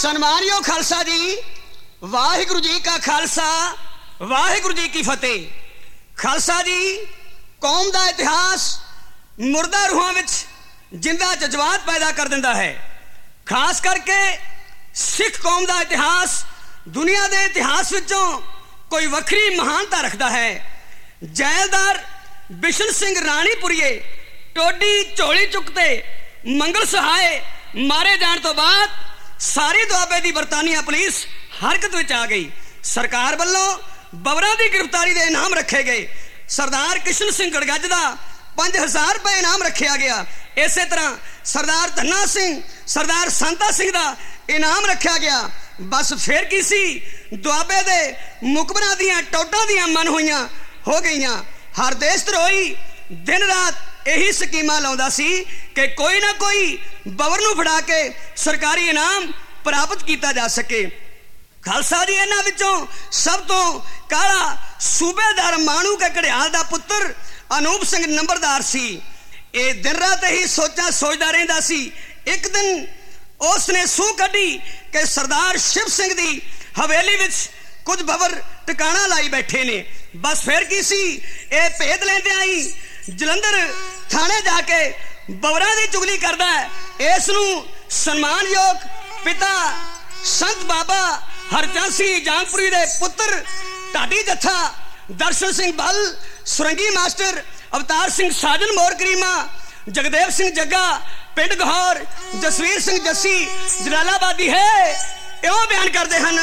सन्मानयोग खालसा जी, वाहिगुरु जी का खालसा, वाहिगुरु जी की फतेह। खालसा जी कौम का इतिहास मुर्दा रूहां विच जिंदा जज्बात पैदा कर दिंदा है। खास करके सिख कौम का इतिहास दुनिया के इतिहास विचों कोई वखरी महानता रखता है। जैलदार बिशन सिंह राणीपुरीए टोडी झोली चुकते मंगल सहाय मारे जाने तो बाद सारी दुआबे की बरतानिया पुलिस हरकत में आ गई। सरकार वालों बबरा की गिरफ्तारी के इनाम रखे गए। सरदार किशन सिंह गड़गज का 5000 रुपये इनाम रखा गया। इस तरह सरदार धन्ना सिंह, सरदार सांता सिंह का इनाम रखा गया। बस फिर की सी दुआबे दे मुकबरा दियां टोटां दियां मन होइयां हो गईयां। हर देशद्रोही दिन रात यही स्कीमां लाउंदा सी कि कोई ना कोई बबर नूं फड़ा के सरकारी इनाम प्राप्त किया जा सके। खालसा जी इन्हां विचों सब तो काला सूबेदार माणू के घड़ियाल दा पुत्र अनूप सिंह नंबरदार सी। ये दिन रात ही सोचदा रहिंदा सी। एक दिन उसने सूह कढ़ी कि सरदार शिव सिंह दी हवेली विच कुछ बबर टिकाणा लाई बैठे ने। बस फिर की सी ये भेद लेंदे आई जलंधर थाने जाके बबरा की चुगली करता है। इस नूं सन्मानयोग पिता संत बाबा हरचंद सिंह जांगपुरी दे पुत्र ढाडी जत्था दर्शन सिंह बल, सुरंगी मास्टर अवतार सिंह साजन मोर करीमा, जगदेव सिंह जग्गा पिंड गहौर, जसवीर सिंह जस्सी जलालाबादी है इहो बयान करते हैं।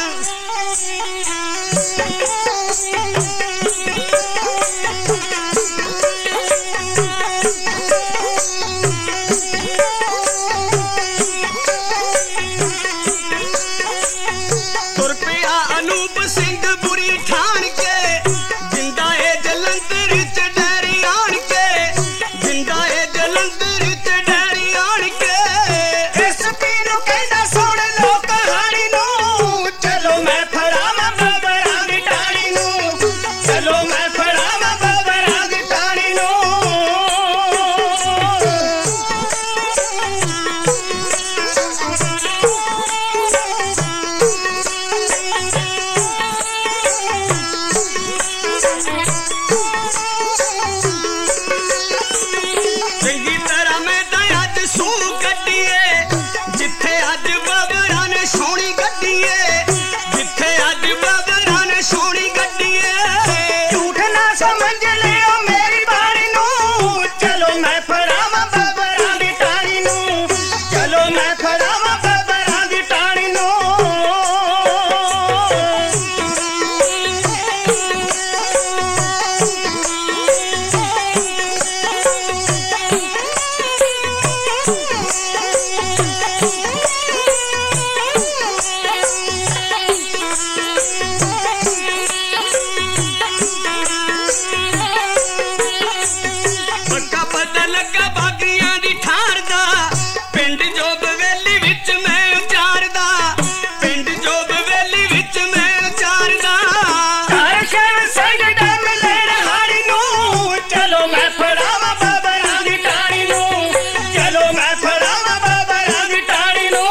तुर पिया अनूप सिंह बुरी ठान के जिंदा है जलंधर च डैरी आन के, जिंदा है जलंधर च डैरी आन के। इस पीनू कहंदा सुन लो कहानी नू, चलो मैं फड़ावां बबरां दी टाणी नू, चलो मैं फड़ावां बबरां दी टाणी नू। चंगी तरह मैं अज सूह कड्डीए जिथे अज बबरा ने सोहनी गड्डीए, जिथे अज बबरा ने सोहनी गड्डीए। झूठ ना समझ लियो मेरी बाणी नू, चलो मैं फड़ावां बबरा दी टाणी नू, चलो मैं फड़ावां बबरा दी टाणी नू। पक्का पता लगा बागियां दी ठार दा, पिंड जो बवेली विच मैं उचारदा, पिंड जो बवेली विच मैं उचारदा। हर शहर संग डम लेण हारी नू, चलो मैं फड़ावां बबरां दी टाणी नू, चलो मैं फड़ावां बबरां दी टाणी नू।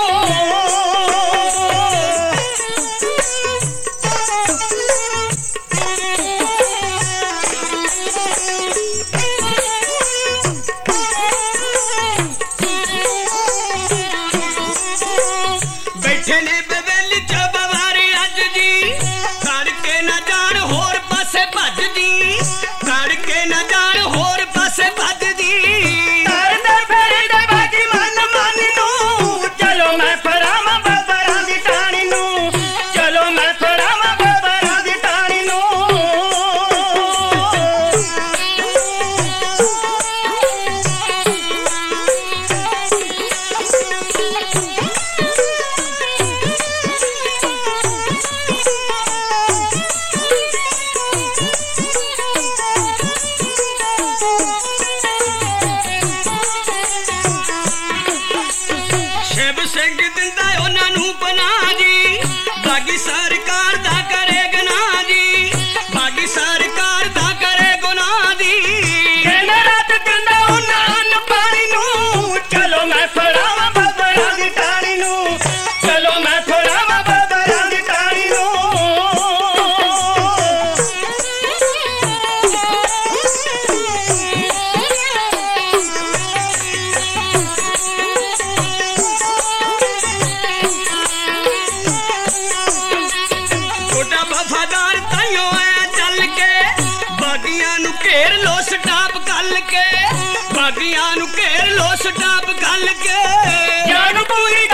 ਵਫਾਦਾਰ ਤਾਈਓ ਆਇਆ ਚੱਲ ਕੇ ਬਾਗੀਆਂ ਨੂੰ ਘੇਰ ਲੋ ਸਟਾਪ ਕੱਲ ਕੇ ਬਾਗੀਆਂ ਨੂੰ ਘੇਰ ਲੋ ਸਟਾਪ ਕੱਲ ਕੇ ਜਾਨ ਪੂਰੀ